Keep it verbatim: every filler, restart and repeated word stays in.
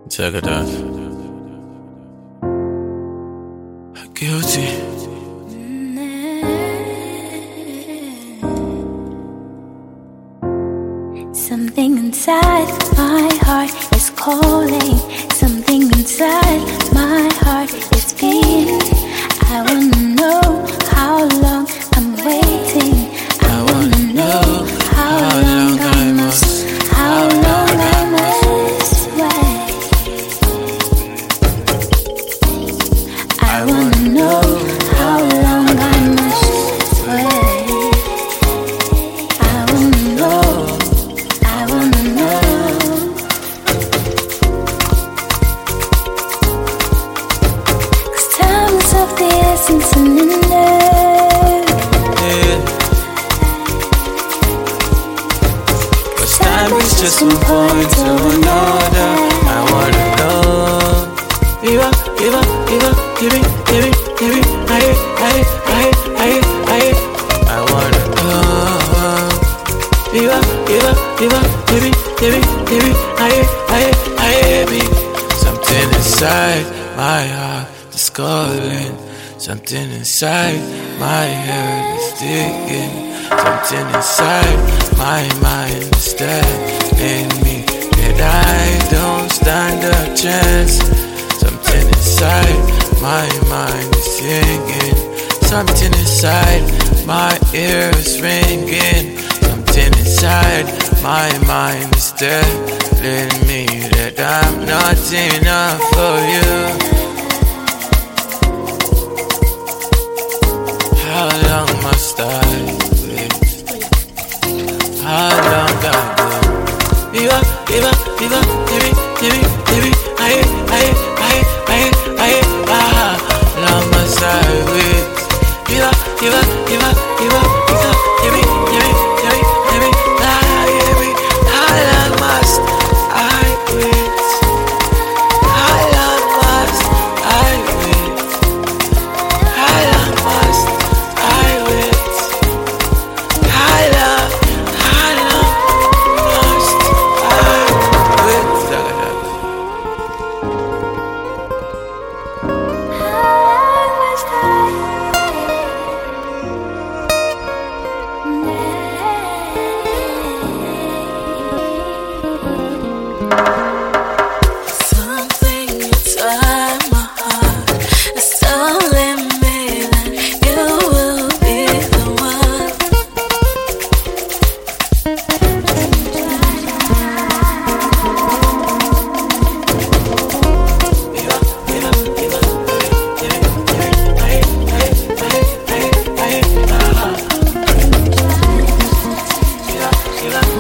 Check it out. Guilty. Something inside my heart is calling. Something inside my heart is beating. I wanna know how long I'm waiting. I wanna know how long I must, how long I must wait. I wanna know how long I must wait. I wanna know. I wanna know. 'Cause time is of the essence and in there. Yeah. But time is just one point to another. I wanna know. Give up, give up, give up, give me, give me, give me. I, I, I, I, I. I wanna know. Give up, give up, give up, give me, give me, give me. I, I, I, me. Something inside my heart is calling. Something inside my head is digging. Something inside my mind is telling me that I don't stand a chance. Something inside my mind is singing. Something inside my ear is ringing. Something inside my mind is telling me that I'm not enough for you. How long must I wait? How long I go? Give up, give up, give up, give me, give me, give me. I, I, I, I, I, ah. How long must I wait? Give up, give up, give up, give up, give up, give me, give me, give me, give me, ah, give me. How long must I wait? How long must I wait? How long must I wait? How long, how long must I wait? Something inside my heart is telling me that you will be the one. Give up, give up,